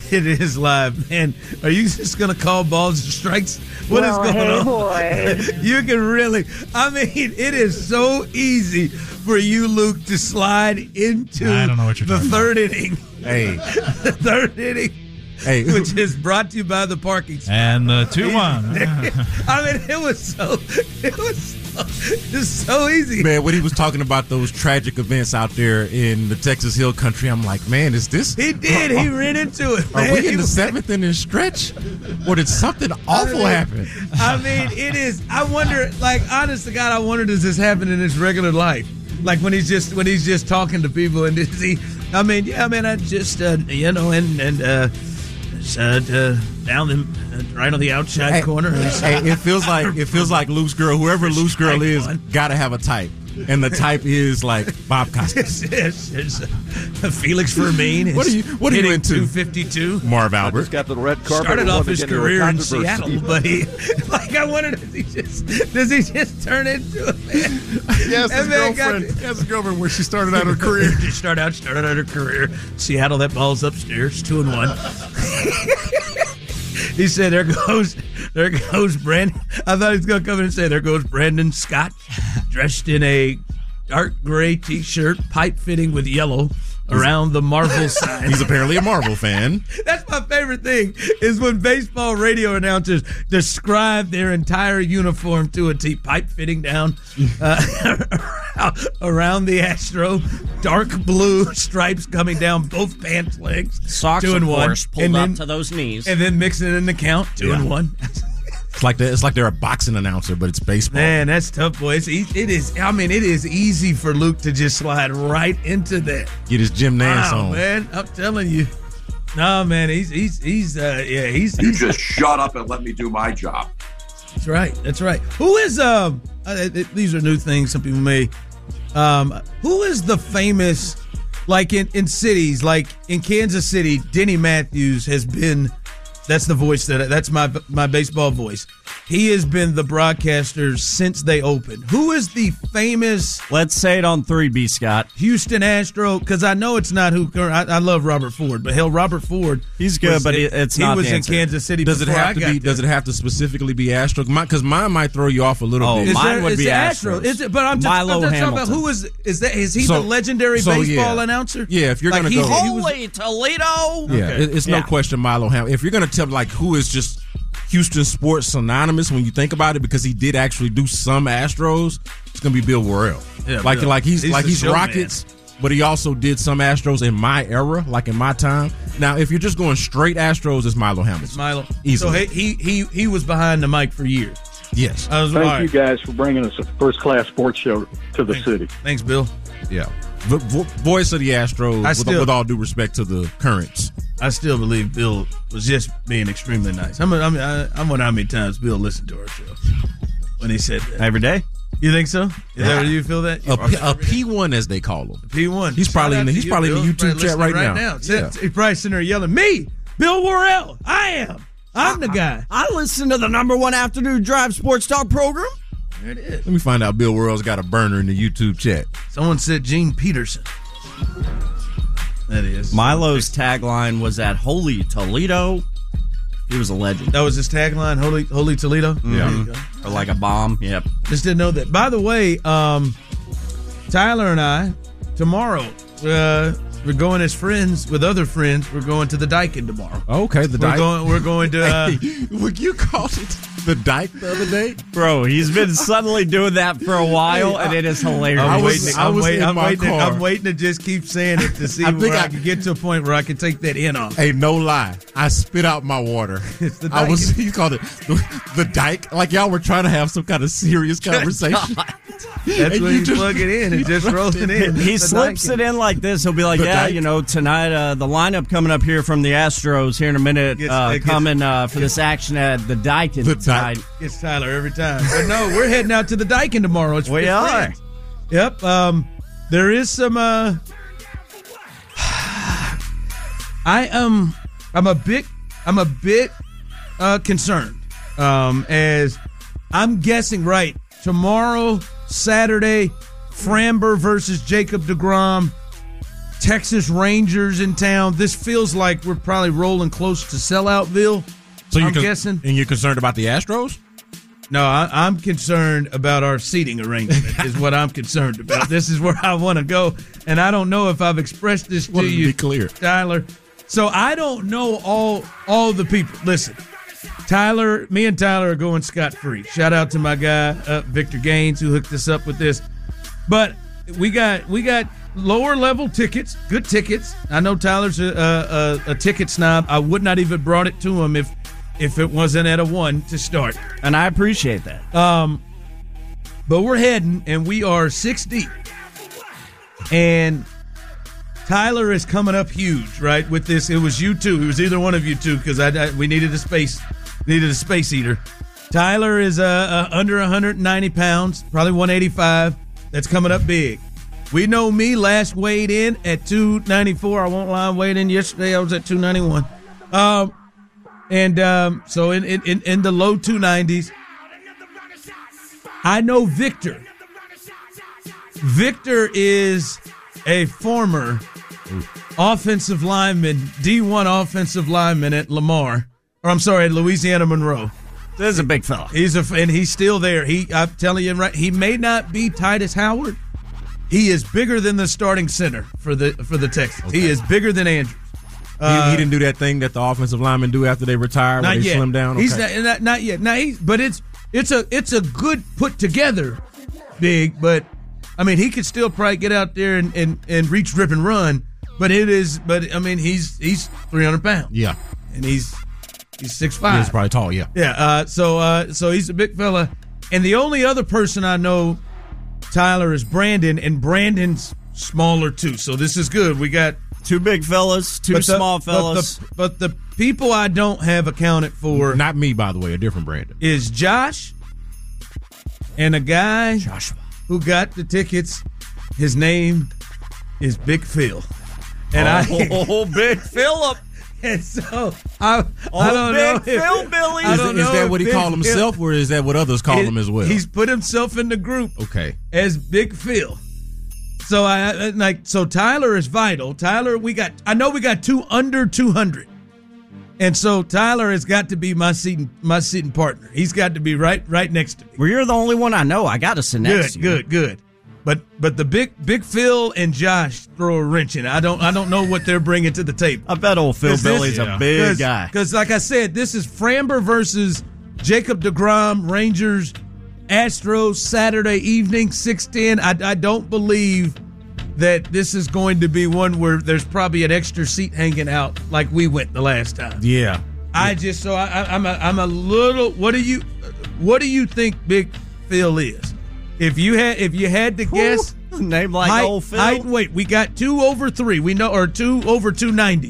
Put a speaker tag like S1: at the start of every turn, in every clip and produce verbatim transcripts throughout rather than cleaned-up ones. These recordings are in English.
S1: It is live, man. Are you just going to call balls and strikes? What well, is going
S2: hey
S1: on?
S2: Boy.
S1: You can really, I mean, it is so easy for you, Luke, to slide into
S3: I don't know what you're
S1: the
S3: talking
S1: third
S3: about.
S1: inning.
S4: Hey.
S1: The third inning.
S4: Hey.
S1: Which is brought to you by the parking spot.
S3: And the two one.
S1: I mean, it was so, it was so, it was so easy.
S4: Man, when he was talking about those tragic events out there in the Texas Hill Country, I'm like, man, is this?
S1: He did. He ran into it.
S4: Are
S1: man.
S4: we
S1: He
S4: in the
S1: was-
S4: seventh inning stretch? Or did something awful
S1: I mean,
S4: happen?
S1: I mean, it is. I wonder, like, honest to God, I wonder, does this happen in his regular life? Like when he's just when he's just talking to people, and does he? I mean, yeah, I mean, I just uh, you know, and and uh, uh, uh, down the uh, right on the outside
S4: Hey,
S1: corner.
S4: Hey, it feels like it feels like Loose Girl. Whoever Loose Girl is,
S1: Strike one.
S4: gotta have a type, and the type is like Bob Costas,
S1: Yes, yes, uh, Felix Fermin.
S4: What are you- what are you into?
S1: two fifty-two.
S4: Marv Albert.
S5: Just got to the red carpet.
S1: Started
S5: and
S1: off
S5: wanted
S1: his
S5: to get into a
S1: career in
S5: controversy.
S1: Seattle, but he, like, I wonder, does he just does he just turn into a man?
S6: Yes,
S1: That
S6: his
S1: man got
S6: girlfriend.
S1: the-
S6: Yes, his girlfriend where she started out her career.
S1: Just start out, started out her career. Seattle, that ball's upstairs, two and one. He said, "There goes, there goes Brandon." I thought he was going to come in and say, "There goes Brandon Scott, dressed in a dark gray T-shirt, pipe fitting with yellow around the Marvel sign."
S4: He's apparently a Marvel fan.
S1: That's my favorite thing is when baseball radio announcers describe their entire uniform to a T. Pipe fitting down uh, around the Astro, dark blue stripes coming down both pants legs.
S7: Socks,
S1: two and
S7: of
S1: one,
S7: course, pulled
S1: and
S7: up
S1: then,
S7: to those knees.
S1: and then mixing in the count, two
S4: Yeah.
S1: and one.
S4: It's like the, it's like they're a boxing announcer, but it's baseball.
S1: Man, that's tough, boy. It's, e- it is. I mean, it is easy for Luke to just slide right into that.
S4: Get his Jim Nance
S1: Wow,
S4: on.
S1: man, I'm telling you. No, man, he's he's he's uh yeah he's,
S8: You
S1: he's
S8: just shut up and let me do my job.
S1: that's right that's right. Who is um uh, th- these are new things some people may um who is the famous, like in in cities like in Kansas City, Denny Matthews has been, that's the voice that that's my my baseball voice. He has been the broadcaster since they opened. Who is the famous
S7: Let's say it on three, B. Scott.
S1: Houston Astro? Because I know it's not who. I, I love Robert Ford, but hell, Robert Ford,
S7: He's good,
S1: was-
S7: but it- it's
S1: he
S7: not
S1: was
S7: the
S1: in
S7: answer.
S1: Kansas City.
S4: Does it
S1: before
S4: have
S1: I
S4: to
S1: got
S4: be?
S1: there.
S4: Does it have to specifically be Astro? Because mine might throw you off a little
S7: Oh,
S4: bit.
S1: Is
S7: mine
S1: there-
S7: would
S1: is
S7: be
S1: it Astro?
S7: Astros.
S1: Is it? But I'm just,
S7: Milo
S1: I'm just talking about
S7: Hamilton.
S1: who is is that? Is he
S4: So-
S1: the legendary
S4: so,
S1: baseball
S4: yeah.
S1: announcer?
S4: Yeah, if you're
S1: Like,
S4: gonna
S1: he-
S4: go-
S1: he was-
S7: Holy Toledo!
S4: Yeah,
S1: Okay.
S4: it- it's no
S7: Yeah.
S4: question Milo Hamilton. If you're going to tell me, like, who is just Houston sports synonymous when you think about it, because he did actually do some Astros, it's going to be Bill Worrell.
S1: Yeah,
S4: like,
S1: Bill.
S4: like he's,
S1: He's
S4: like
S1: the
S4: he's
S1: showman.
S4: Rockets, but he also did some Astros in my era, like in my time. Now, if you're just going straight Astros, it's Milo Hamilton.
S1: Milo.
S4: Easily.
S1: So he he he was behind the mic for years.
S4: Yes.
S1: I was
S9: Thank
S1: all right.
S9: you guys for bringing us a first-class sports show to the city.
S1: Thanks, Bill.
S4: Yeah. Vo- vo- voice of the Astros,
S1: I
S4: with,
S1: still-
S4: with all due respect to the Currents.
S1: I still believe Bill was just being extremely nice. I'm I mean I, I wonder how many times Bill listened to our show when he said that.
S7: Every day.
S1: You think so? Is that what you feel that?
S4: A, P- a P one, as they call him.
S1: P one.
S4: He's probably in the- he's probably in the
S1: Bill.
S4: YouTube
S1: Probably
S4: chat right
S1: listening
S4: now. Yeah.
S1: He's probably sitting there yelling, "Me, Bill Worrell. I am. I'm the guy."
S7: I listen to the number one afternoon drive sports talk program.
S1: There it is.
S4: Let me find out Bill Worrell's got a burner in the YouTube chat.
S1: Someone said Gene Peterson. That is.
S7: Milo's tagline was at Holy Toledo. He was a legend.
S1: That was his tagline, Holy Holy Toledo.
S7: Yeah.
S1: There you go.
S7: Or like a bomb. Yep.
S1: Just didn't know that. By the way, um, Tyler and I, tomorrow, uh, we're going as friends with other friends. We're going to the Daikin tomorrow.
S4: Okay, the
S1: We're
S4: Dyke.
S1: going. We're going to. Uh,
S4: Hey, would you call it the Dyke the other day?
S7: Bro, he's been suddenly doing that for a while, and it is hilarious.
S1: I'm
S4: I was-
S1: waiting.
S4: I
S1: I'm,
S4: was
S1: waiting,
S4: in
S1: I'm,
S4: my
S1: waiting
S4: car.
S1: I'm waiting to just keep saying it to see
S4: I
S1: where
S4: think
S1: I,
S4: I-
S1: can get to a point where I can take that in off.
S4: Hey, no lie. I spit out my water.
S1: It's the
S4: I was,
S1: Dyke.
S4: you called it the, the Dyke. Like y'all were trying to have some kind of serious conversation.
S1: That's
S4: And
S1: when
S4: you
S1: you
S4: just-
S1: plug it in and just roll it in.
S7: He
S1: The
S7: slips
S1: Daikin.
S7: it in like this. He'll be like,
S4: The
S7: yeah,
S4: Dyke.
S7: you know, tonight, uh, the lineup coming up here from the Astros here in a minute,
S1: Gets-
S7: uh,
S1: it gets-
S7: coming uh, for this action at the Daikin
S4: The
S7: tonight.
S4: Dyke.
S1: Gets Tyler every time. But no, we're heading out to the Daikin tomorrow. It's
S7: We
S1: it's
S7: are.
S1: friends. Yep. Um, there is some. Uh, I am. I'm a bit. I'm a bit uh, concerned. Um, as I'm guessing right tomorrow, Saturday, Framber versus Jacob deGrom. Texas Rangers in town. This feels like we're probably rolling close to selloutville.
S4: So you're
S1: I'm
S4: con-
S1: guessing.
S4: And you're concerned about the Astros?
S1: No, I, I'm concerned about our seating arrangement is what I'm concerned about. This is where I want to go, and I don't know if I've expressed this to
S4: Wanted to
S1: you,
S4: be clear.
S1: Tyler. So I don't know all all the people. Listen, Tyler, me and Tyler are going scot-free. Shout out to my guy, uh, Victor Gaines, who hooked us up with this. But we got we got lower-level tickets, good tickets. I know Tyler's a, a, a ticket snob. I would not even brought it to him if if it wasn't at a one to start.
S7: And I appreciate that.
S1: Um, but we're heading, and we are six deep. And Tyler is coming up huge, right? With this, it was you two. It was either one of you two because I, I we needed a space, needed a space eater. Tyler is uh, uh, under one hundred ninety pounds, probably one eighty-five. That's coming up big. We know me. Last weighed in at two ninety-four. I won't lie. I weighed in yesterday. I was at two ninety-one. Um. And um, so in, in, in the low two nineties, I know Victor. Victor is a former offensive lineman, D one offensive lineman at Lamar, or I'm sorry, at Louisiana Monroe.
S7: This is a big fella.
S1: He's a, and he's still there. He, I'm telling you, right, he may not be Titus Howard. He is bigger than the starting center for the for the Texans. Okay. He is bigger than Andrews.
S4: Uh, he, he didn't do that thing that the offensive linemen do after they retire, where
S1: not
S4: they
S1: yet.
S4: slim down. Okay.
S1: He's not, not not yet. Now he's, but it's it's a it's a good put together, big. But I mean, he could still probably get out there and, and, and reach, rip, and run. But it is. But I mean, he's he's three hundred pounds.
S4: Yeah,
S1: and he's he's six five.
S4: He's probably tall. Yeah,
S1: yeah. Uh, so uh, so he's a big fella. And the only other person I know, Tyler, is Brandon, and Brandon's smaller too. So this is good. We got.
S7: Two big fellas, two
S1: but the,
S7: small fellas.
S1: But the, but the people I don't have accounted for.
S4: Not me, by the way, a different Brandon.
S1: Is Josh and a guy
S7: Joshua
S1: who got the tickets. His name is Big Phil. And
S7: oh,
S1: I,
S7: Big Phillip.
S1: And so I,
S7: oh,
S1: I don't
S7: Big
S1: know.
S7: Phil
S1: if,
S7: Billy.
S1: I
S4: Is,
S1: don't
S4: is
S1: know
S4: that what he
S1: Big
S4: called himself,
S1: Phil,
S4: or is that what others call
S1: it,
S4: him as well?
S1: He's put himself in the group.
S4: Okay.
S1: As Big Phil. So I like so Tyler is vital. Tyler, we got I know we got two under two hundred. And so Tyler has got to be my seating my seating partner. He's got to be right right next to me.
S7: Well, you're the only one I know. I got to sit next to you.
S1: Good, good, good. But but the big big Phil and Josh throw a wrench in. I don't I don't know what they're bringing to the table.
S7: I bet old Phil
S1: this,
S7: Billy's
S1: yeah.
S7: a big
S1: Cause,
S7: guy.
S1: Because like I said, this is Framber versus Jacob deGrom, Rangers, Astros, Saturday evening, six ten. I, I don't believe that this is going to be one where there's probably an extra seat hanging out like we went the last time.
S4: Yeah.
S1: I just so I, I'm a I'm a little. What do you what do you think Big Phil is? If you had if you had to guess,
S7: Ooh, name like
S1: height,
S7: old Phil.
S1: height, wait, we got two over three. We know or two over two ninety.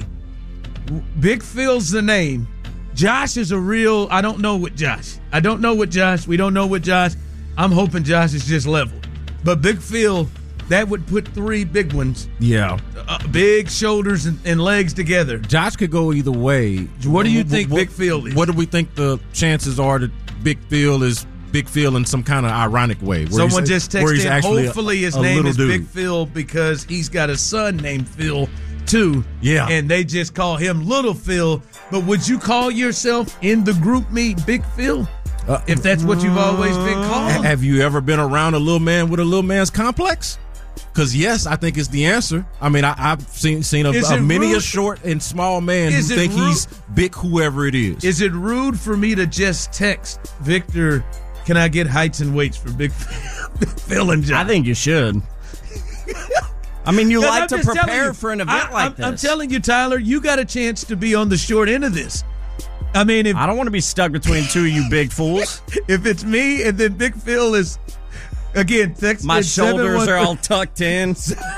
S1: Big Phil's the name. Josh is a real. I don't know what Josh. I don't know what Josh. We don't know what Josh. I'm hoping Josh is just level. But Big Phil, that would put three big ones.
S4: Yeah.
S1: Uh, big shoulders and, and legs together.
S4: Josh could go either way.
S1: What do you think
S4: what,
S1: Big Phil is?
S4: What do we think the chances are that Big Phil is Big Phil in some kind of ironic way? Where
S1: Someone just texted in,
S4: actually
S1: hopefully his
S4: a, a
S1: name is
S4: dude.
S1: Big Phil because he's got a son named Phil, too.
S4: Yeah.
S1: And they just call him Little Phil. But would you call yourself in the group meet Big Phil?
S4: Uh,
S1: if that's what you've always been called?
S4: Have you ever been around a little man with a little man's complex? Because yes, I think it's the answer. I mean, I, I've seen seen a, a many a short and small man
S1: is
S4: who think
S1: rude?
S4: he's big, whoever it is.
S1: Is it rude for me to just text Victor, can I get heights and weights for Big Phil, Big Phil and John?
S7: I think you should. I mean, you like
S1: I'm
S7: to
S1: just telling
S7: prepare
S1: you,
S7: for an event
S1: I,
S7: like
S1: I'm,
S7: this.
S1: I'm telling you, Tyler, you got a chance to be on the short end of this. I mean, if
S7: I don't want to be stuck between two of you big fools.
S1: if it's me and then Big Phil is, again, text
S7: My
S1: in
S7: shoulders are all tucked in.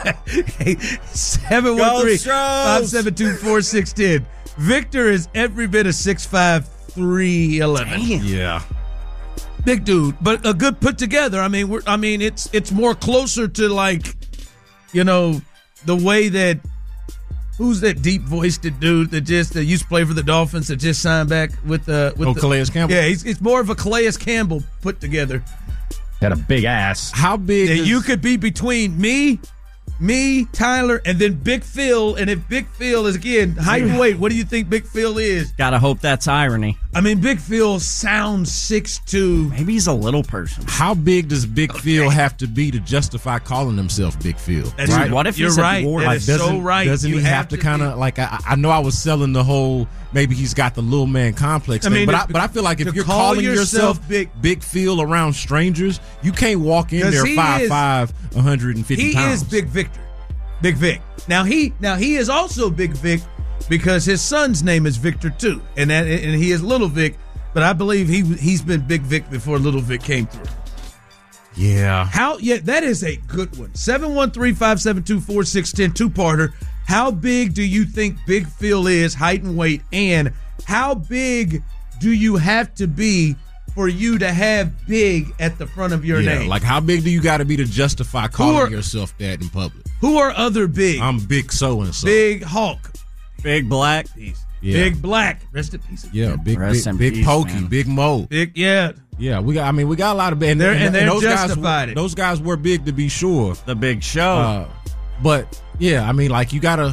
S1: seven one three, five seven two, four six one zero. Victor is every bit of six five, three eleven.
S4: Yeah.
S1: Big dude, but a good put together. I mean, we're, I mean, it's it's more closer to like, you know, the way that who's that deep voiced dude that just that used to play for the Dolphins that just signed back with the with
S4: Oh,
S1: the,
S4: Calais Campbell.
S1: Yeah, he's it's more of a Calais Campbell put together.
S6: Had a big ass.
S4: How big?
S1: Yeah,
S4: is,
S1: you could be between me me, Tyler, and then Big Phil. And if Big Phil is, again, height and weight, what do you think Big Phil is?
S7: Gotta hope that's irony.
S1: I mean, Big Phil sounds six two.
S7: Maybe he's a little person.
S4: How big does Big Phil have to be to justify calling himself Big Phil?
S1: That's
S7: Dude,
S1: right.
S7: what if
S1: You're
S7: he's at
S1: right.
S7: war?
S1: That
S7: Like,
S1: is
S4: doesn't,
S1: so right.
S4: Doesn't
S1: You
S4: he have, to,
S1: to
S4: kind
S1: be-
S4: of like? I, I know I was selling the whole. Maybe he's got the little man complex
S1: I
S4: thing,
S1: mean,
S4: but
S1: to-
S4: I, but I feel like if
S1: to
S4: you're
S1: call
S4: calling
S1: yourself
S4: yourself
S1: Big-
S4: Big Phil around strangers, you can't walk in
S1: 'Cause
S4: there
S1: he
S4: five
S1: is-
S4: five, one hundred fifty
S1: He
S4: pounds.
S1: is Big Victor. Big Vic. Now he now he is also Big Vic because his son's name is Victor too, and that and he is Little Vic. But I believe he he's been Big Vic before Little Vic came through.
S4: Yeah.
S1: How? Yeah, that is a good one. seven one three, five seven two, four six one zero, two-parter. How big do you think Big Phil is, height and weight? And how big do you have to be for you to have big at the front of your
S4: yeah.
S1: name?
S4: Like, how big do you got to be to justify calling
S1: are-
S4: yourself that in public?
S1: Who are other big?
S4: I'm Big So and So.
S1: Big Hulk.
S7: Big Black.
S4: Yeah.
S1: Big Black. Rest in peace.
S4: Yeah, Big
S7: Rest
S4: Big,
S7: in
S4: big
S7: peace,
S4: Pokey,
S7: man.
S4: Big Mo.
S1: Big, yeah.
S4: Yeah, we got. I mean, we got a lot of big, and,
S1: They're-
S4: and,
S1: and they're
S4: those
S1: justified
S4: guys.
S1: it.
S4: Those guys were big to be sure.
S7: The Big Show.
S4: Uh, but yeah, I mean, like you gotta.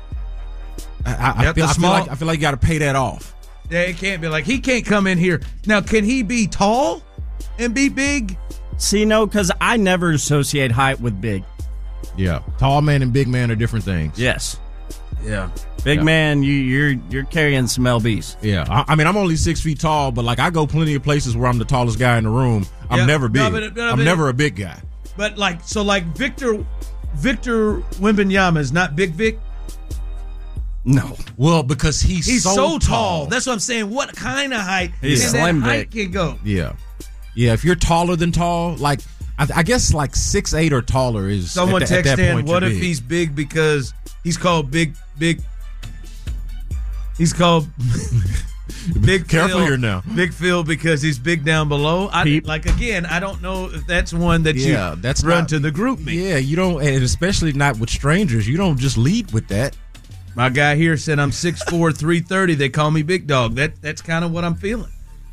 S4: I, I,
S1: Yep,
S4: I, feel,
S1: the
S4: I feel
S1: small-
S4: like I feel like you got to pay that off.
S1: Yeah, it can't be like he can't come in here. Now, can he be tall and be big?
S7: See, no, because I never associate height with big.
S4: Yeah, tall man and big man are different things.
S7: Yes.
S1: Yeah.
S7: Big
S4: Yeah.
S7: man, you, you're you're carrying some L Bs.
S4: Yeah, I, I mean, I'm only six feet tall, but like I go plenty of places where I'm the tallest guy in the room. I'm
S1: Yeah.
S4: never big.
S1: No, but- but-
S4: I'm
S1: but-
S4: never a big guy.
S1: But like, so like Victor, Victor Wembanyama is not Big Vic.
S7: No.
S4: Well, because he's,
S1: He's so,
S4: so,
S1: tall. That's what I'm saying. What kind of height?
S7: He's
S1: can that
S7: slim
S1: height
S7: Vic.
S1: can go?
S4: Yeah, yeah. If you're taller than tall, like I, I guess like six eight or taller is.
S1: Someone
S4: at, the- at
S1: text
S4: that
S1: in,
S4: point,
S1: what
S4: you're
S1: if
S4: big.
S1: he's big because he's called Big Big? He's called Big
S4: Careful
S1: Phil,
S4: here now.
S1: Big Phil because he's big down below. I
S7: Peep.
S1: like again. I don't know if that's one that
S4: Yeah,
S1: you
S4: that's
S1: run
S4: not-
S1: to the group me.
S4: Yeah, you don't, and especially not with strangers. You don't just lead with that.
S1: My guy here said I'm six four, three thirty. They call me Big Dog. That that's kind of what I'm feeling.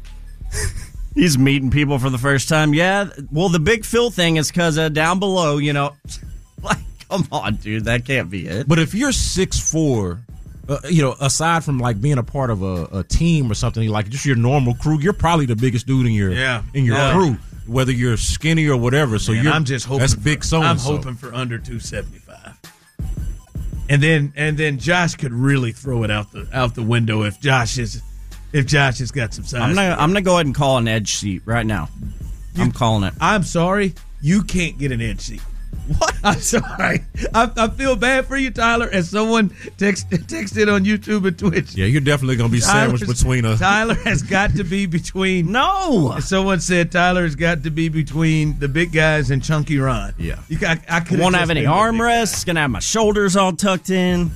S7: He's meeting people for the first time. Yeah. Well, the Big Phil thing is because uh, down below, you know, like, come on, dude. That can't be it.
S4: But if you're six four, uh, you know, aside from like being a part of a, a team or something, like just your normal crew, you're probably the biggest dude in your
S1: Yeah.
S4: in your
S1: Yeah.
S4: crew, whether you're skinny or whatever. So
S1: Man,
S4: you're
S1: I'm just hoping.
S4: that's
S1: for,
S4: big so
S1: I'm
S4: and so.
S1: hoping for under two seventy five. And then and then Josh could really throw it out the out the window if Josh is if Josh has got some size.
S7: I'm gonna I'm gonna go ahead and call an edge seat right now. I'm calling it.
S1: I'm sorry, you can't get an edge seat. What? I'm sorry. I, I feel bad for you, Tyler. As someone text, texted on YouTube and Twitch.
S4: Yeah, you're definitely gonna be sandwiched
S1: Tyler's-
S4: between a.
S1: Tyler has got to be between.
S7: No.
S1: Someone said Tyler's got to be between the big guys and Chunky Ron.
S4: Yeah.
S1: You got, I could
S7: Won't have any armrests. Gonna have my shoulders all tucked in.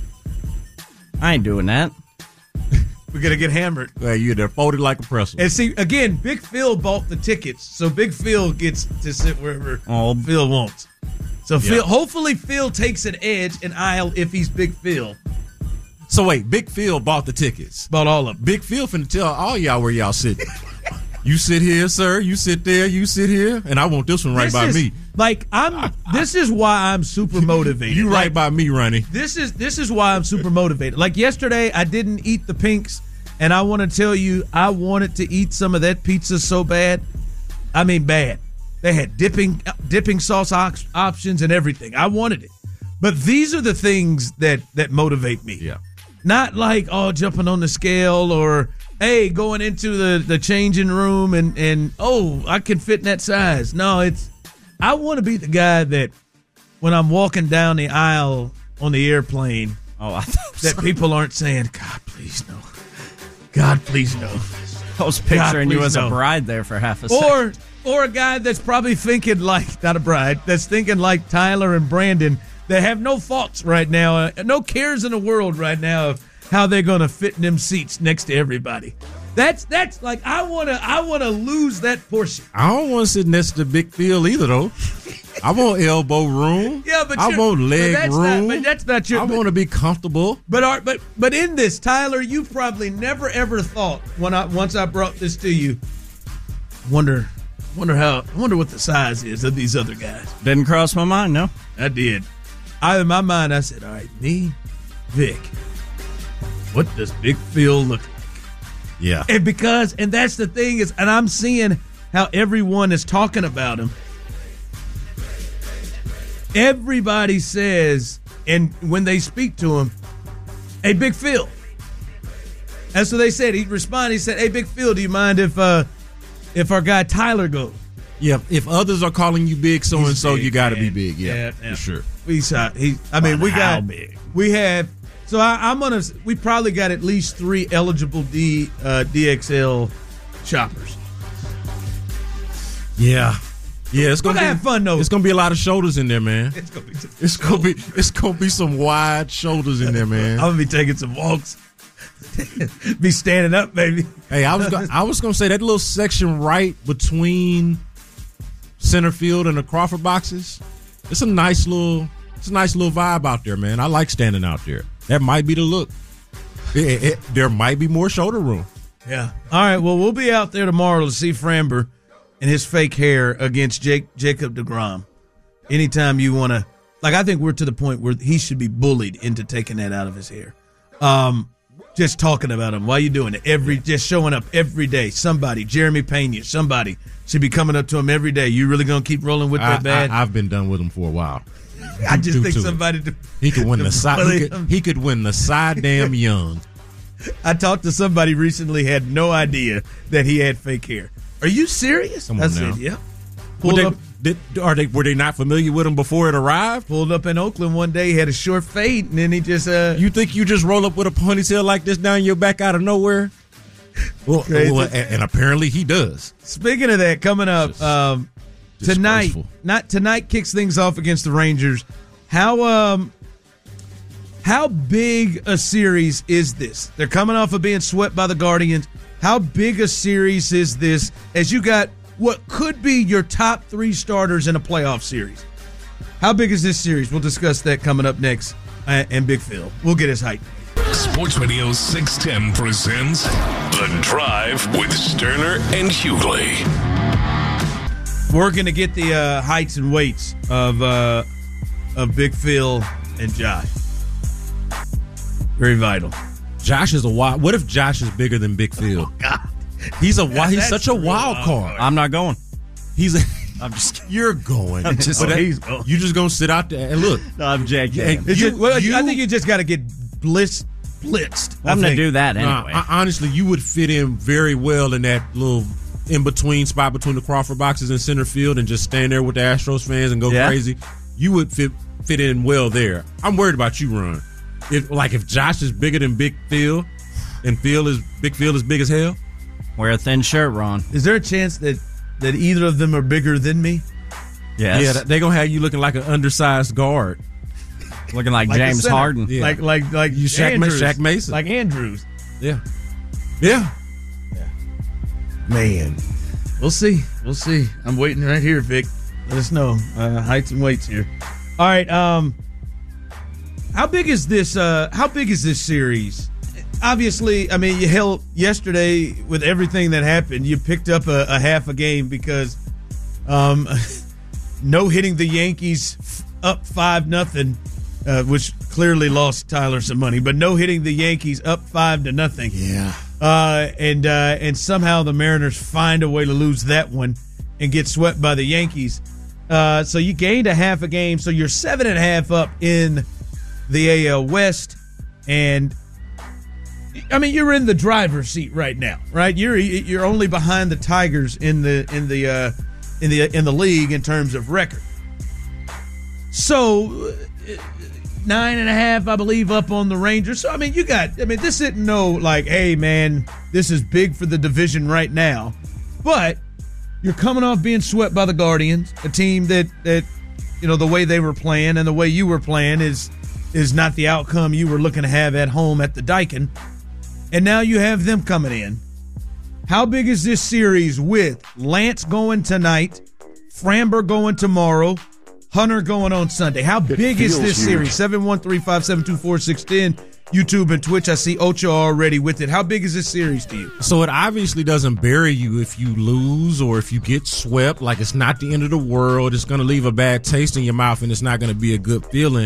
S7: I ain't doing that.
S1: We're gonna get hammered.
S4: Yeah, you're there folded like a pretzel.
S1: And see, again, Big Phil bought the tickets, so Big Phil gets to sit wherever
S7: Oh.
S1: Phil wants. So Phil,
S4: Yeah.
S1: hopefully Phil takes an edge and aisle if he's Big Phil.
S4: So wait, Big Phil bought the tickets.
S1: Bought all of them.
S4: Big Phil finna tell all y'all where y'all sitting. You sit here, sir. You sit there. You sit here, and I want this one right
S1: This
S4: by
S1: is-
S4: me.
S1: Like I'm. This is why I'm super motivated.
S4: You right
S1: Like,
S4: by me, Ronnie.
S1: This is this is why I'm super motivated. Like yesterday, I didn't eat the pinks, and I want to tell you, I wanted to eat some of that pizza so bad. I mean, bad. They had dipping dipping sauce ox- options and everything. I wanted it, but these are the things that that motivate me.
S4: Yeah.
S1: Not like oh, jumping on the scale or hey, going into the the changing room and and oh, I can fit in that size. No, it's I want to be the guy that when I'm walking down the aisle on the airplane.
S7: Oh, I thought
S1: That people aren't saying, God, please no. God, please no.
S7: I was picturing you
S1: please
S7: as
S1: no.
S7: a bride there for half a second.
S1: Or or a guy that's probably thinking like, not a bride, that's thinking like Tyler and Brandon that have no thoughts right now, uh, no cares in the world right now of how they're going to fit in them seats next to everybody. That's that's like I want to I want to lose that portion.
S4: I don't want to sit next to Big Phil either, though. I want elbow room.
S1: Yeah, but
S4: I
S1: you're-
S4: want
S1: but
S4: leg
S1: that's
S4: room.
S1: Not, but that's not your.
S4: I want to be comfortable.
S1: But our, but but in this, Tyler, you probably never ever thought when I once I brought this to you. Wonder, wonder how. I wonder what the size is of these other guys.
S7: Didn't cross my mind, no.
S1: I did. I in my mind, I said, all right, me, Vic, what does Big Phil look like?
S4: Yeah.
S1: And because, and that's the thing is, and I'm seeing how everyone is talking about him. Everybody says, and when they speak to him, hey, Big Phil. That's what they said. He responded, he said, hey, Big Phil, do you mind if uh, if our guy Tyler goes?
S4: Yeah, if others are calling you big so and so,
S1: big,
S4: you got to
S1: man.
S4: be big. Yeah,
S1: Yeah, yeah.
S4: for sure.
S1: We saw he. I mean,
S7: But
S1: we
S7: how
S1: got
S7: big?
S1: we have. So I, I'm gonna. We probably got at least three eligible D uh, D X L shoppers.
S4: Yeah, yeah. It's
S1: We're
S4: gonna,
S1: gonna
S4: be,
S1: have fun though.
S4: It's gonna be a lot of shoulders in there, man.
S1: It's gonna be.
S4: It's gonna be it's gonna be some wide shoulders in there, man.
S1: I'm gonna be taking some walks. Be standing up, baby.
S4: Hey, I was gonna, I was gonna say that little section right between center field and the Crawford boxes. It's a nice little it's a nice little vibe out there, man. I like standing out there. That might be the look. It- it- it- there might be more shoulder room.
S1: Yeah. All right. Well, we'll be out there tomorrow to see Framber and his fake hair against Jake Jacob deGrom. Anytime you want to, like, I think we're to the point where he should be bullied into taking that out of his hair. Um, just talking about him. Why you doing it? Every just showing up every day. Somebody, Jeremy Pena, somebody should be coming up to him every day. You really gonna keep rolling with
S4: I,
S1: that bad?
S4: I, I've been done with him for a while.
S1: I, just
S4: Due
S1: think
S4: to it.
S1: somebody. To,
S4: He could win
S1: to
S4: the side.
S1: bully
S4: He could,
S1: him.
S4: he could win the side damn young.
S1: I talked to somebody recently had no idea that he had fake hair. Are you serious?
S4: Come on
S1: I
S4: now.
S1: said, yeah.
S4: Were
S1: Pulled
S4: they,
S1: up,
S4: did, are they were they not familiar with him before it arrived?
S1: pulled up in Oakland one day. He had a short fade, and then he just uh,
S4: You think you just roll up with a ponytail like this down your back out of nowhere? Well,
S1: Crazy.
S4: well, and, and apparently he does.
S1: Speaking of that, coming up
S4: Just
S1: um, tonight,
S4: disgraceful.
S1: not tonight kicks things off against the Rangers. How um, how big a series is this? They're coming off of being swept by the Guardians. How big a series is this? As you got what could be your top three starters in a playoff series. How big is this series? We'll discuss that coming up next. Uh, and Big Phil, we'll get his height.
S2: Sports Radio six ten presents The Drive with Sterner and Hughley.
S1: We're going to get the uh, heights and weights of uh, of Big Phil and Josh. Very vital.
S4: Josh is a wild. What if Josh is bigger than Big Phil?
S1: Oh, God.
S4: He's a wild. He's
S1: That's
S4: such a
S1: real
S4: wild
S1: wild
S4: card.
S7: I'm not going.
S4: He's a.
S7: I'm just
S4: You're going.
S7: I'm just-
S4: But that-
S1: he's going.
S4: you just gonna sit out there and look.
S7: no, I'm Jake.
S4: And
S1: It's
S4: you-
S1: just- well,
S4: you-
S1: I think you just got to get blitz, blitzed. I
S7: I'm going to
S1: think.
S7: do that
S4: Nah,
S7: anyway.
S4: I- honestly, you would fit in very well in that little in between spot between the Crawford boxes and center field, and just stand there with the Astros fans and go
S7: Yeah.
S4: crazy. You would fit fit in well there. I'm worried about you, Ron. If like if Josh is bigger than Big Phil, and Phil is Big Phil is big as hell.
S7: Wear a thin shirt, Ron.
S1: Is there a chance that, that either of them are bigger than me?
S7: Yes.
S4: Yeah, they're gonna have you looking like an undersized guard.
S7: Looking like,
S1: Like a
S7: James
S1: center.
S7: Harden.
S4: Yeah.
S1: Like like like
S4: You Shaq Ma-
S1: Andrews.
S4: Shaq Mason.
S1: Like Andrews.
S4: Yeah, yeah.
S1: Man, we'll see. We'll see. I'm waiting right here, Vic. Let us know uh, heights and weights here. All right. Um, how big is this? Uh, how big is this series? Obviously, I mean, you held yesterday with everything that happened. You picked up a, a half a game because um, no hitting the Yankees f- up five nothing, uh, which clearly lost Tyler some money. But no hitting the Yankees up five to nothing.
S4: Yeah.
S1: Uh, and uh, and somehow the Mariners find a way to lose that one and get swept by the Yankees. Uh, so you gained a half a game, so you're seven and a half up in the A L West, and I mean you're in the driver's seat right now, right? You're you're only behind the Tigers in the in the uh, in the in the league in terms of record. So. Nine and a half, I believe, up on the Rangers. So, I mean, you got, I mean, this isn't no like, hey, man, this is big for the division right now. But you're coming off being swept by the Guardians, a team that, that you know, the way they were playing and the way you were playing is is not the outcome you were looking to have at home at the Daikin. And now you have them coming in. How big is this series with Lance going tonight, Framber going tomorrow, Hunter going on Sunday? How big is
S9: feels
S1: this
S9: huge.
S1: series? seven one three, five seven two, four six one zero, YouTube and Twitch. I see Ocho already with it. How big is this series to you?
S4: So it obviously doesn't bury you if you lose or if you get swept. Like, it's not the end of the world. It's going to leave a bad taste in your mouth, and it's not going to be a good feeling.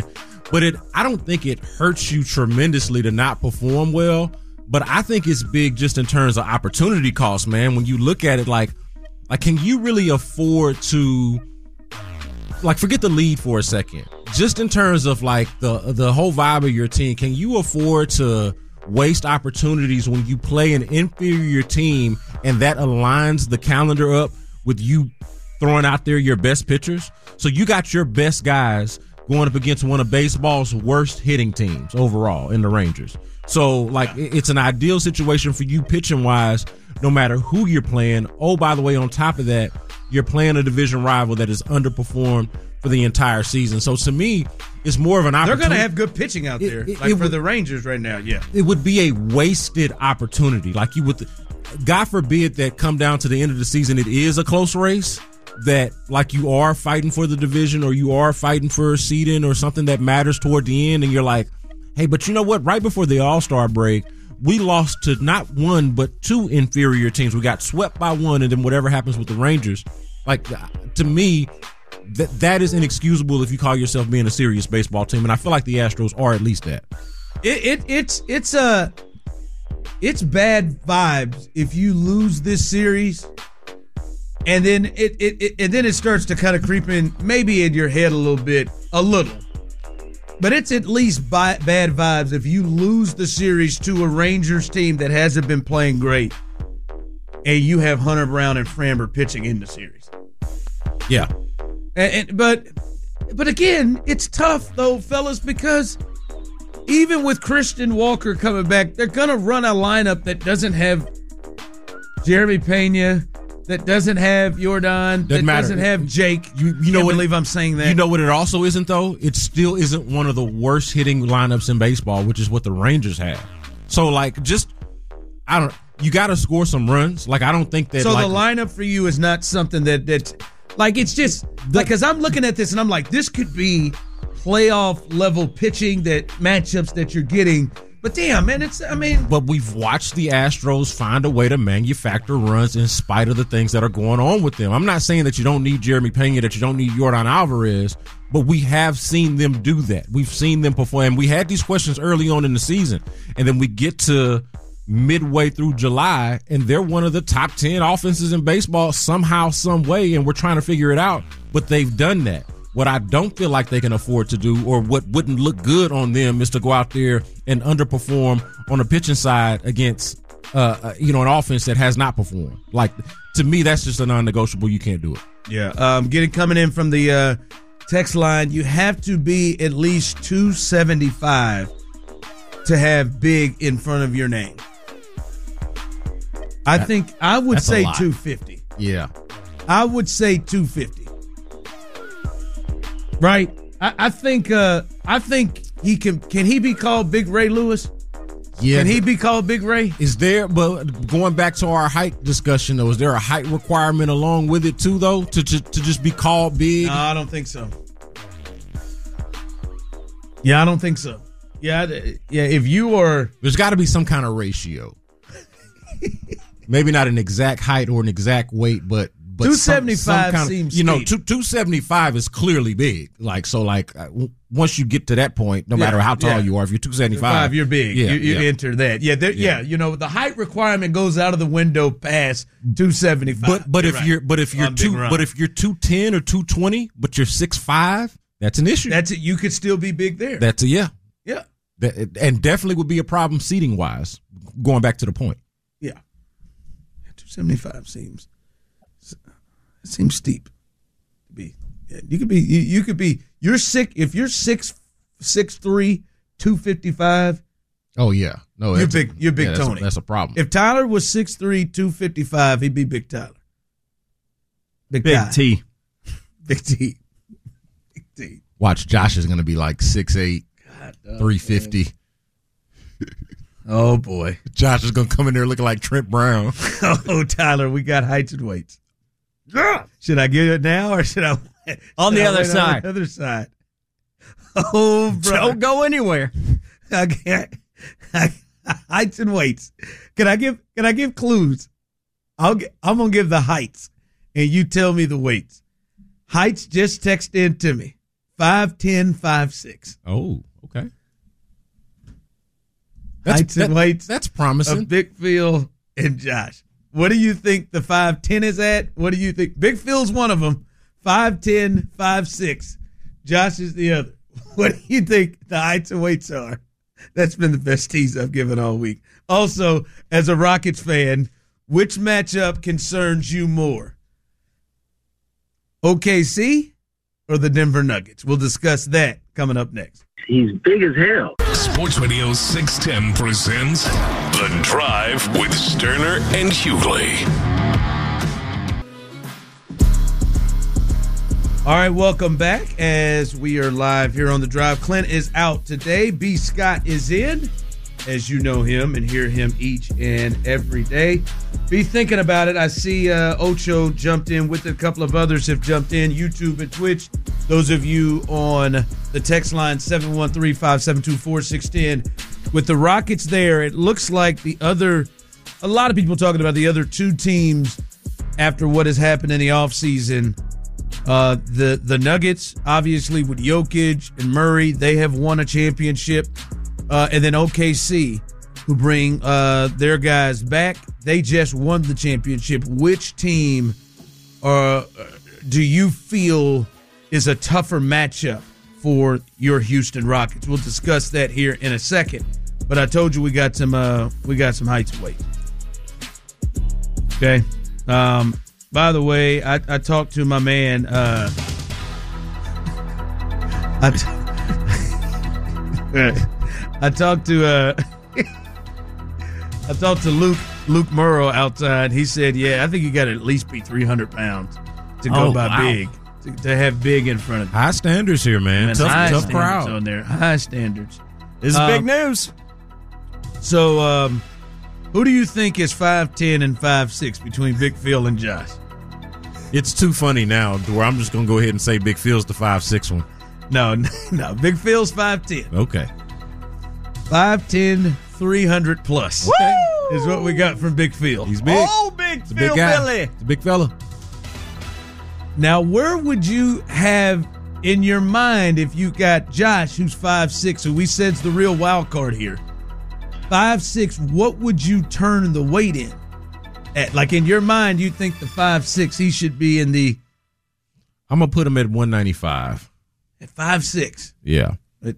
S4: but it I don't think it hurts you tremendously to not perform well. But I think it's big just in terms of opportunity cost, man. When you look at it, like, like can you really afford to, like, forget the lead for a second? Just in terms of like the the whole vibe of your team, can you afford to waste opportunities when you play an inferior team and that aligns the calendar up with you throwing out there your best pitchers? So you got your best guys going up against one of baseball's worst hitting teams overall in the Rangers. So, like, it's an ideal situation for you pitching-wise, no matter who you're playing. Oh, by the way, on top of that, you're playing a division rival that has underperformed for the entire season. So, to me, it's more of an opportunity.
S1: They're going to have good pitching out there,
S4: it, it,
S1: like
S4: it
S1: for
S4: would,
S1: the Rangers right now, yeah.
S4: It would be a wasted opportunity. Like, you would, God forbid that come down to the end of the season, it is a close race, that, like, you are fighting for the division or you are fighting for a seeding or something that matters toward the end, and you're like, hey, but you know what? Right before the All-Star break, we lost to not one but two inferior teams. We got swept by one, and then whatever happens with the Rangers, like, to me, that that is inexcusable if you call yourself being a serious baseball team, and I feel like the Astros are at least that.
S1: It, it it's it's a it's bad vibes if you lose this series, and then it, it, it and then it starts to kind of creep in maybe in your head a little bit, a little. But it's at least bi- bad vibes if you lose the series to a Rangers team that hasn't been playing great, and you have Hunter Brown and Framber pitching in the series.
S4: Yeah,
S1: and, and but but again, it's tough though, fellas, because even with Christian Walker coming back, they're gonna run a lineup that doesn't have Jeremy Pena, that doesn't have Jordan, that
S4: matter.
S1: doesn't have Jake.
S4: You, you know
S1: Can't
S4: what?
S1: believe I'm saying that.
S4: You know what it also isn't, though? It still isn't one of the worst hitting lineups in baseball, which is what the Rangers have. So, like, just, I don't, you got to score some runs. Like, I don't think that.
S1: So
S4: like,
S1: the lineup for you is not something that, that's, like, it's just, like, because I'm looking at this and I'm like, this could be playoff level pitching, that matchups that you're getting. But damn, man, it's, I mean.
S4: But we've watched the Astros find a way to manufacture runs in spite of the things that are going on with them. I'm not saying that you don't need Jeremy Pena, that you don't need Jordan Alvarez, but we have seen them do that. We've seen them perform. And we had these questions early on in the season. And then we get to midway through July, and they're one of the top ten offenses in baseball somehow, some way, and we're trying to figure it out. But they've done that. What I don't feel like they can afford to do, or what wouldn't look good on them, is to go out there and underperform on the pitching side against, uh, you know, an offense that has not performed. Like, to me, that's just a non-negotiable. You can't do it.
S1: Yeah. Um, getting coming in from the uh, text line, you have to be at least two seventy-five to have big in front of your name. I that, think I would say two fifty.
S4: Yeah.
S1: I would say two fifty. Right, I, I think. Uh, I think he can. Can he be called Big Ray Lewis?
S4: Yeah.
S1: Can he be called Big Ray?
S4: Is there? But going back to our height discussion, though, is there a height requirement along with it too, though, to to, to just be called big?
S1: No, I don't think so. Yeah, I don't think so. Yeah, yeah. If you are,
S4: there's got to be some kind of ratio. Maybe not an exact height or an exact weight, but. But
S1: two seventy-five
S4: some, some
S1: seems,
S4: you know,
S1: steep.
S4: two seventy-five is clearly big. Like, so, like, uh, once you get to that point, no
S1: yeah,
S4: matter how tall
S1: yeah.
S4: you are, if you're two seventy-five,
S1: you're big.
S4: Yeah,
S1: you you
S4: yeah.
S1: enter that. Yeah, yeah, yeah. You know, the height requirement goes out of the window past two seventy-five.
S4: But but
S1: you're
S4: if
S1: right.
S4: you're but if you're
S1: On
S4: two
S1: Big Ron.
S4: but if you're two ten or two twenty, but you're six five, that's an issue.
S1: That's it. You could still be big there.
S4: That's a yeah.
S1: Yeah.
S4: That, and definitely would be a problem seating wise. Going back to the point.
S1: Yeah. two seventy-five seems. It seems steep to be. Yeah, you could be. You, you could be. You're sick. If you're six, six three, two fifty five.
S4: Oh yeah, no,
S1: you're big. You're Big
S4: yeah,
S1: Tony.
S4: That's a, that's a problem.
S1: If Tyler was six three, two fifty five, he'd be Big Tyler. Big,
S7: Big
S1: Ty.
S7: T.
S1: Big T. Big T.
S4: Watch, Josh is going to be like six eight, three fifty.
S1: Oh boy,
S4: Josh is going to come in there looking like Trent Brown.
S1: Oh Tyler, we got heights and weights. Should I give it now or should I should
S7: on the
S1: I
S7: other side?
S1: On the other side. Oh, bro.
S7: Don't go anywhere.
S1: I can't. I, heights and weights. Can I give? Can I give clues? I'll. Get, I'm gonna give the heights, and you tell me the weights. Heights. Just text in to me five ten, five six.
S4: Oh, okay. That's,
S1: Heights and
S4: that-
S1: weights
S4: that's promising.
S1: of Big Phil and Josh. What do you think the five ten is at? What do you think? Big Phil's one of them. five ten, five six. Josh is the other. What do you think the heights and weights are? That's been the best tease I've given all week. Also, as a Rockets fan, which matchup concerns you more? O K C or the Denver Nuggets? We'll discuss that coming up next.
S9: He's big as hell.
S2: Sports Radio six ten presents The Drive with Sterner and Hughley.
S1: All right, welcome back as we are live here on The Drive. Clint is out today. B. Scott is in, as you know him and hear him each and every day. Be thinking about it. I see uh, Ocho jumped in with it. A couple of others have jumped in, YouTube and Twitch. Those of you on the text line, seven one three, five seven two, four six one zero. With the Rockets there, it looks like the other, a lot of people talking about the other two teams after what has happened in the offseason. Uh, the the Nuggets, obviously, with Jokic and Murray, they have won a championship. Uh, and then O K C, who bring uh, their guys back, they just won the championship. Which team uh, do you feel is a tougher matchup for your Houston Rockets? We'll discuss that here in a second. But I told you we got some uh, we got some heights and weights. Okay. Um, By the way, I, I talked to my man. Uh, I, t- I talked to uh, I talked to Luke Luke Murrow outside. He said, "Yeah, I think you got to at least be three hundred pounds to go
S7: Oh,
S1: by
S7: wow.
S1: big, to, to have big in front of you."
S4: High standards here, man.
S1: And
S4: Tough,
S1: high
S4: tough
S1: standards
S4: crowd.
S1: on there. High standards.
S7: This is
S1: Um,
S7: big news.
S1: So, um, who do you think is five ten and five six between Big Phil and Josh?
S4: It's too funny now to where I'm just going to go ahead and say Big Phil's the five six one.
S1: No, no. Big Phil's five ten.
S4: Okay.
S1: five ten, three hundred plus.
S7: Woo!
S1: Is what we got from Big Phil.
S4: He's big.
S7: Oh, big
S4: It's a
S7: Phil
S4: big guy.
S7: Billy.
S4: It's a big fella.
S1: Now, where would you have in your mind if you got Josh, who's five six, who we said's the real wild card here? five six, what would you turn the weight in at? Like, in your mind, you think the five six, he should be in the
S4: I'm going to put him at one ninety-five.
S1: at five six.
S4: Yeah.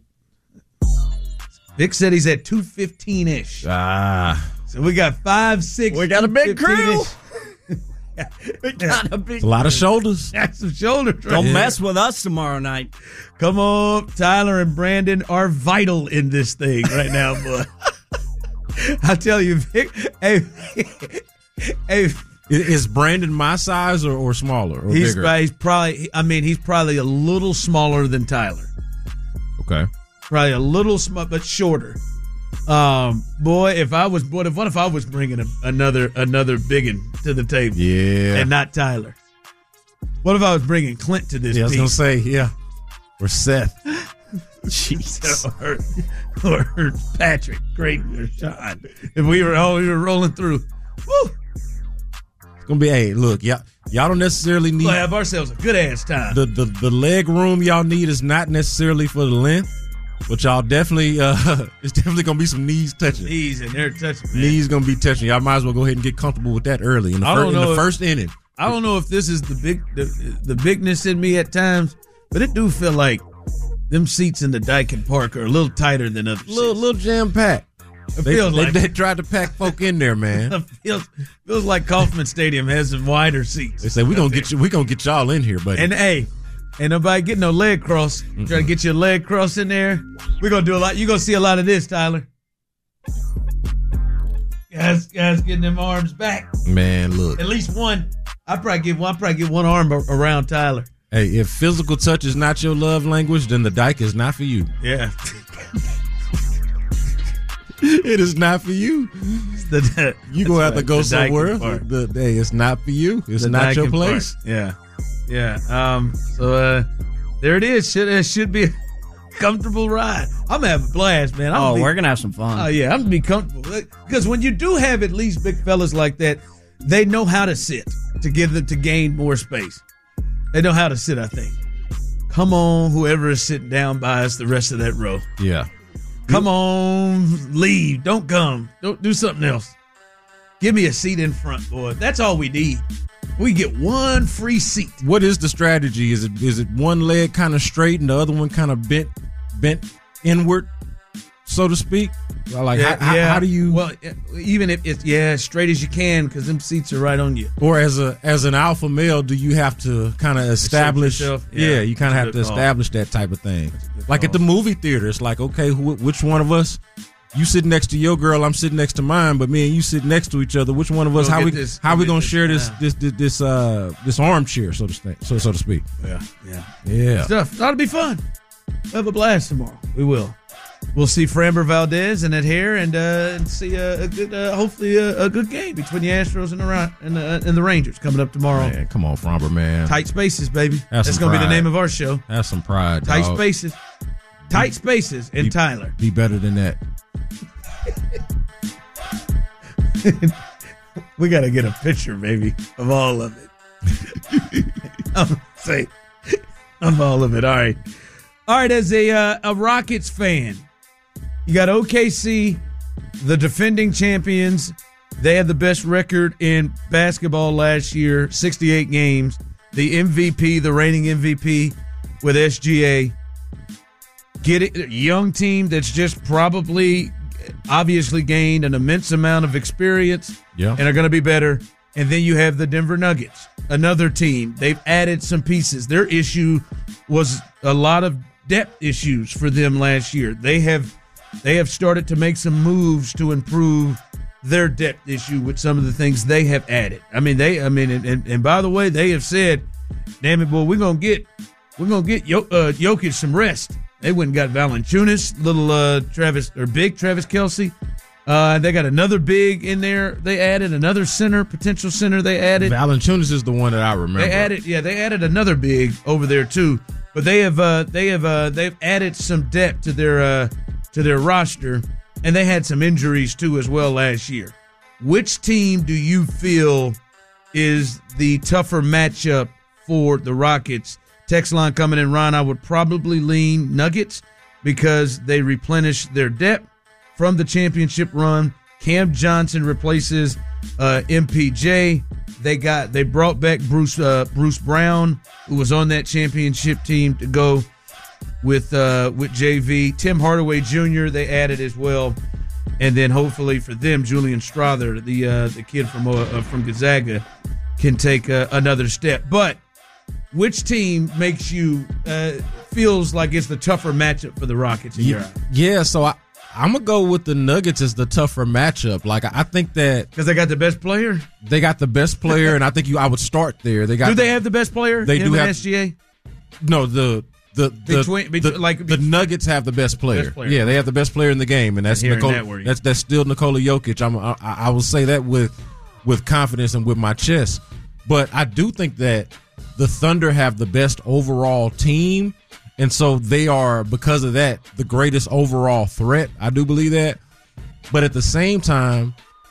S1: Vic said he's at two fifteen ish.
S4: Ah.
S1: So we got five six.
S7: We got a big crew.
S1: two fifteen-ish.
S7: We got a big
S4: It's a lot of shoulders.
S1: Got some shoulders. Right
S7: Don't
S1: there.
S7: mess with us tomorrow night.
S1: Come on, Tyler and Brandon are vital in this thing right now, boy. I tell you, Vic. Hey, hey,
S4: I- Is Brandon my size or, or smaller or
S1: he's,
S4: bigger?
S1: he's probably. I mean, he's probably a little smaller than Tyler.
S4: Okay.
S1: Probably a little small, but shorter. Um, boy, if I was, boy, if, what if I was bringing a, another another biggin to the table,
S4: Yeah.
S1: and not Tyler? What if I was bringing Clint to this
S4: Yeah, I was
S1: team?
S4: going to say, yeah. Or Seth.
S1: Jesus. Or, or Patrick, great, or Sean. If we were all we were rolling through, woo,
S4: It's going to be, hey, look, y'all, y'all don't necessarily need
S1: we'll have ourselves a good ass time.
S4: the, the the leg room y'all need is not necessarily for the length, but y'all definitely uh it's definitely gonna be some knees touching.
S1: Knees and they're touching. Man.
S4: Knees gonna be touching. Y'all might as well go ahead and get comfortable with that early in the,
S1: I
S4: fir-
S1: don't
S4: in
S1: know
S4: the
S1: if-
S4: first inning.
S1: I don't know if this is the big the, the bigness in me at times, but it do feel like them seats in the Daikin Park are a little tighter than other
S4: Little
S1: seats.
S4: little jam packed.
S1: It
S4: They,
S1: feels
S4: they,
S1: like
S4: they tried to pack folk in there, man.
S1: it feels, feels like Kauffman Stadium has some wider seats.
S4: They say we gonna get you. We gonna get y'all in here, buddy.
S1: And hey, ain't nobody getting no leg cross. Try to get your leg cross in there. We're gonna do a lot. You're gonna see a lot of this, Tyler. Guys, guys getting them arms back.
S4: man, look.
S1: At least one. I probably get one. I probably get one arm a- around Tyler.
S4: Hey, if physical touch is not your love language, then the dike is not for you.
S1: Yeah.
S4: It is not for you.
S1: The- the-
S4: You gonna have to
S1: right,
S4: go
S1: the Daikin
S4: somewhere.
S1: Park.
S4: The, hey, it's not for you. It's
S1: The
S4: not your
S1: Daikin
S4: place.
S1: Park. Yeah. Yeah. Um. So uh, there it is. Should it should be a comfortable ride. I'm having a blast, man. I'm
S7: Oh,
S1: gonna be-
S7: we're going to have some fun.
S1: Oh yeah, I'm gonna be comfortable because when you do have at least big fellas like that, they know how to sit to give them to gain more space. They know how to sit. I think come on, whoever is sitting down by us the rest of that row.
S4: Yeah.
S1: Come on, leave. Don't come. Don't do something else. Give me a seat in front, boy. That's all we need. We get one free seat.
S4: What is the strategy? Is it is it one leg kind of straight and the other one kind of bent bent inward, so to speak? Like
S1: yeah,
S4: how,
S1: yeah.
S4: how do you?
S1: Well, even if it's yeah, as straight as you can, because them seats are right on you.
S4: Or as a as an alpha male, do you have to kind of establish?
S1: Yeah,
S4: yeah, you kind of have to
S1: call.
S4: establish that type of thing. Like
S1: call.
S4: at the movie theater, it's like, okay, wh- which one of us? You sit next to your girl, I'm sitting next to mine, but me and you sit next to each other. Which one of us?
S1: Go
S4: How we
S1: this,
S4: how
S1: go
S4: we gonna
S1: this,
S4: share this
S1: yeah.
S4: this this this uh this armchair, so to speak, so so to speak.
S1: Yeah, yeah,
S4: Yeah.
S1: Stuff. That'll be fun. We'll have a blast tomorrow. We will. We'll see Framber Valdez and that hair, and uh, and see a, a good, uh, hopefully a, a good game between the Astros and the Ra- and the, and the Rangers coming up tomorrow.
S4: Man, come on, Fromber, man.
S1: Tight spaces, baby.
S4: Have
S1: That's
S4: some
S1: gonna be the
S4: pride.
S1: name of our show.
S4: Have some pride,
S1: Tight
S4: dog.
S1: spaces. Tight spaces in
S4: Be-
S1: Tyler.
S4: Be better than that.
S1: We got to get a picture, baby, of all of it. I'm say, of all of it. All right, all right. As a uh, a Rockets fan, you got O K C, the defending champions. They had the best record in basketball last year, sixty-eight games. The M V P, the reigning M V P, with S G A. Get it, young team that's just probably. Obviously gained an immense amount of experience
S4: Yeah.
S1: and are going to be better. And then you have the Denver Nuggets, another team. They've added some pieces. Their issue was a lot of depth issues for them last year. They have they have started to make some moves to improve their depth issue with some of the things they have added. I mean, they. I mean, and, and, and by the way, they have said, "Damn it, boy, we're gonna get we're gonna get Yo, uh, Jokic some rest." They went and got Valanciunas, little uh, Travis or big Travis Kelce. Uh, they got another big in there. They added another center, potential center. They added.
S4: Valanciunas is the one that I remember.
S1: They added, yeah, they added another big over there too. But they have, uh, they have, uh, they've added some depth to their, uh, to their roster, and they had some injuries too as well last year. Which team do you feel is the tougher matchup for the Rockets? Text line coming in, Ron. I would probably lean Nuggets because they replenish their depth from the championship run. Cam Johnson replaces uh, M P J. They got they brought back Bruce uh, Bruce Brown, who was on that championship team, to go with uh, with J V. Tim Hardaway Junior they added as well, and then hopefully for them, Julian Strother, the uh, the kid from uh, from Gonzaga, can take uh, another step. But which team makes you uh, feels like it's the tougher matchup for the Rockets in your
S4: Yeah,
S1: eyes?
S4: yeah, so I, I'm going to go with the Nuggets as the tougher matchup. Like, I think that
S1: Because they got the best player?
S4: they got the best player, and I think you. I would start there. They got
S1: Do they
S4: the,
S1: have the best player?
S4: They
S1: Him
S4: do
S1: and
S4: have-
S1: S G A?
S4: no the the the,
S1: Between- between-
S4: the,
S1: like-
S4: the Nuggets have the best player.
S1: Best player.
S4: Yeah, they have the best player in the game, and that's
S1: Hearing
S4: Nikola,
S1: that word.
S4: that's that's still Nikola Jokic. I'm, I, I will say that with with confidence and with my chest. But I do think that the Thunder have the best overall team, and so they are, because of that, the greatest overall threat. I do believe that. But at the same time,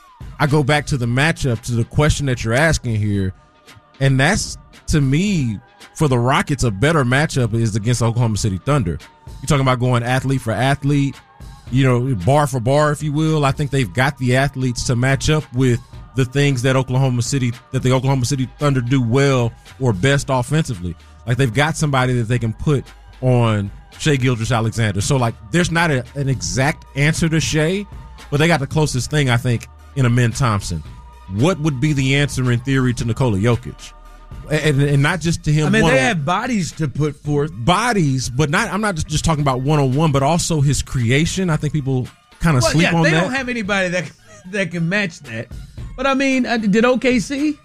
S4: I go back to the matchup, to the question that you're asking here, and that's, to me, for the Rockets, a better matchup is against Oklahoma City Thunder. You're talking about going athlete for athlete, you know, bar for bar, if you will. I think they've got the athletes to match up with the things that Oklahoma City, that the Oklahoma City Thunder do well or best offensively. Like, they've got somebody that they can put on Shai Gilgeous-Alexander. So, like, there's not a, an exact answer to Shai, but they got the closest thing, I think, in Amen Thompson. What would be the answer in theory to Nikola Jokic? And, and not just to him.
S1: I mean,
S4: one
S1: they
S4: on,
S1: have bodies to put forth.
S4: bodies, but not. I'm not just, just talking about one on one, but also his creation. I think people kind of
S1: Well,
S4: sleep
S1: yeah,
S4: on
S1: they
S4: that.
S1: don't have anybody that that can match that. But I mean, uh, did O K C?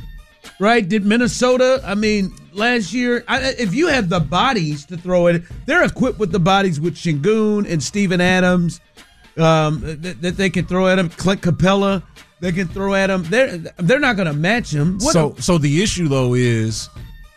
S1: Right? Did Minnesota? I mean, last year, I, if you have the bodies to throw it, they're equipped with the bodies with Şengün and Steven Adams um, that, that they can throw at him. Clint Capella, they can throw at him. They're they're not going to match him. What
S4: so, so the issue though is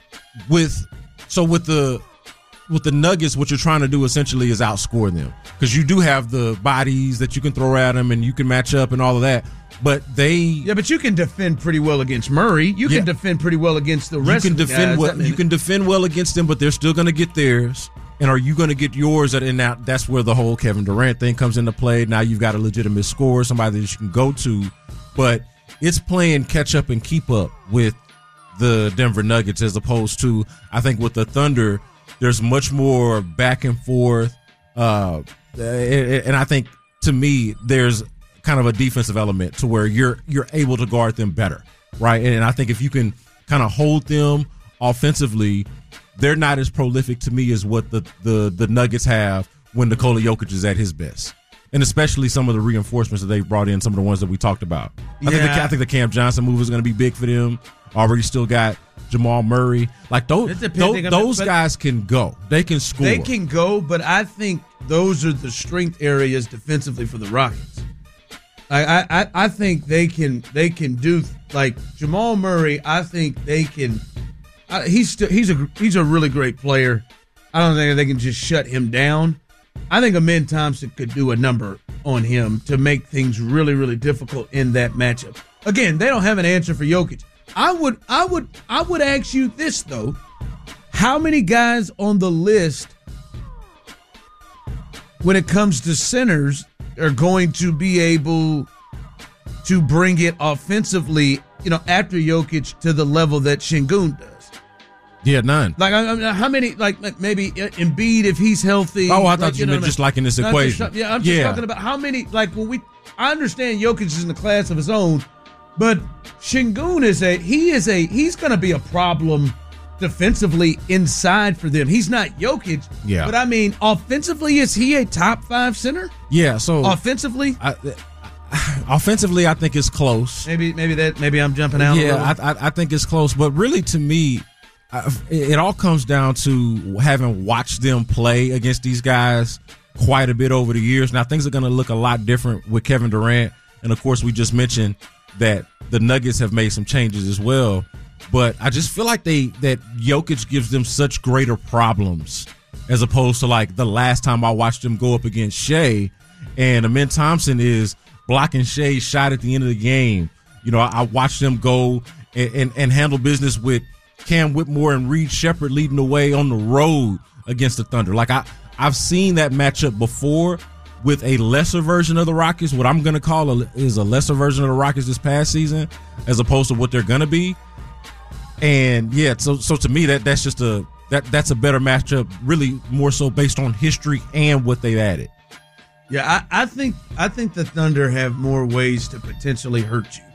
S4: with so with the with the Nuggets, what you're trying to do essentially is outscore them, because you do have the bodies that you can throw at them and you can match up and all of that. but they
S1: Yeah, but you can defend pretty well against Murray. You can
S4: Yeah.
S1: defend pretty well against the
S4: you
S1: rest
S4: can
S1: of the
S4: defend
S1: guys.
S4: well.
S1: I mean,
S4: You can defend well against them, but they're still going to get theirs. And are you going to get yours? And now that's where the whole Kevin Durant thing comes into play. Now you've got a legitimate scorer, somebody that you can go to, but it's playing catch up and keep up with the Denver Nuggets as opposed to, I think, with the Thunder, there's much more back and forth. Uh, and I think, to me, there's kind of a defensive element to where you're you're able to guard them better, right? And I think if you can kind of hold them offensively, they're not as prolific to me as what the, the, the Nuggets have when Nikola Jokic is at his best. And especially some of the reinforcements that they've brought in, some of the ones that we talked about. I, think, the,
S1: Yeah.
S4: I think the Cam Johnson move is going to be big for them. Already still got Jamal Murray. Like those,
S1: It depends-
S4: those,
S1: they-
S4: those
S1: but-
S4: guys can go. They can score.
S1: They can go, but I think those are the strength areas defensively for the Rockets. I, I, I think they can they can do like Jamal Murray. I think they can. I, he's still, he's a he's a really great player. I don't think they can just shut him down. I think Amin Thompson could do a number on him to make things really really difficult in that matchup. Again, they don't have an answer for Jokic. I would I would I would ask you this though: how many guys on the list, when it comes to centers, are going to be able to bring it offensively, you know, after Jokic to the level that Şengün does?
S4: Yeah, none.
S1: Like, I, I mean, how many, like, like maybe Embiid, if he's healthy.
S4: Oh, I thought
S1: like,
S4: you
S1: know
S4: meant
S1: what I
S4: just
S1: mean?
S4: like in this
S1: No, I'm just
S4: equation.
S1: talk- yeah, I'm just
S4: Yeah.
S1: talking about how many, like, when we, I understand Jokic is in the class of his own, but Şengün is a, he is a, he's going to be a problem defensively inside for them. He's not Jokic.
S4: Yeah.
S1: But I mean, offensively, is he a top five center?
S4: Yeah, so
S1: Offensively?
S4: I, offensively, I think it's close.
S1: Maybe, maybe that, maybe I'm jumping out. a
S4: Yeah,
S1: little.
S4: I, I, I think it's close. But really, to me, I, it all comes down to having watched them play against these guys quite a bit over the years. Now, things are going to look a lot different with Kevin Durant. And, of course, we just mentioned that the Nuggets have made some changes as well. But I just feel like they that Jokic gives them such greater problems as opposed to, like, the last time I watched them go up against Shea. And Amin Thompson is blocking Shea's shot at the end of the game. You know, I, I watched them go and, and, and handle business with Cam Whitmore and Reed Shepherd leading the way on the road against the Thunder. Like, I, I've seen that matchup before with a lesser version of the Rockets. What I'm going to call a, is a lesser version of the Rockets this past season as opposed to what they're going to be. And, yeah, so so to me, that that's just a that that's a better matchup, really more so based on history and what they've added.
S1: Yeah, I, I think I think the Thunder have more ways to potentially hurt you.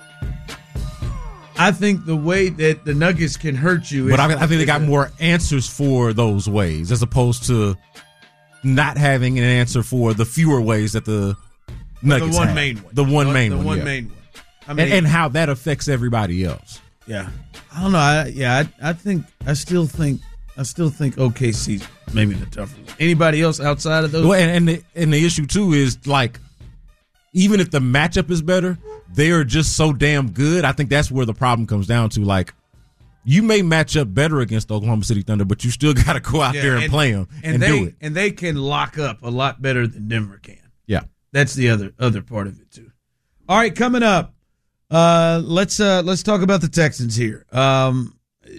S1: I think the way that the Nuggets can hurt you,
S4: But
S1: is,
S4: I, I think they got more answers for those ways as opposed to not having an answer for the fewer ways that the Nuggets
S1: the one
S4: have.
S1: main one,
S4: The one main
S1: the
S4: one,
S1: one
S4: yeah.
S1: main one. I
S4: and,
S1: mean,
S4: and how that affects everybody else.
S1: yeah, I don't know. I, yeah, I, I think I still think I still think O K C maybe the tougher one. Anybody else outside of those?
S4: Well, and, and the and the issue too is, like, even if the matchup is better, they are just so damn good. I think that's where the problem comes down to. Like, you may match up better against the Oklahoma City Thunder, but you still got to go out
S1: Yeah,
S4: there and, play them and,
S1: and they,
S4: do it.
S1: And they can lock up a lot better than Denver can.
S4: Yeah.
S1: That's the other other part of it too. All right, coming up, uh, let's uh, let's talk about the Texans here. Um,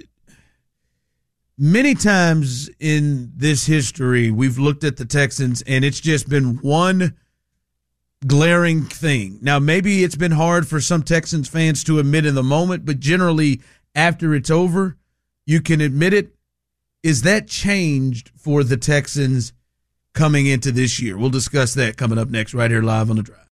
S1: many times in this history, we've looked at the Texans, and it's just been one glaring thing. Now, maybe it's been hard for some Texans fans to admit in the moment, but generally after it's over, you can admit it. Is that changed for the Texans coming into this year? We'll discuss that coming up next right here live on The Drive.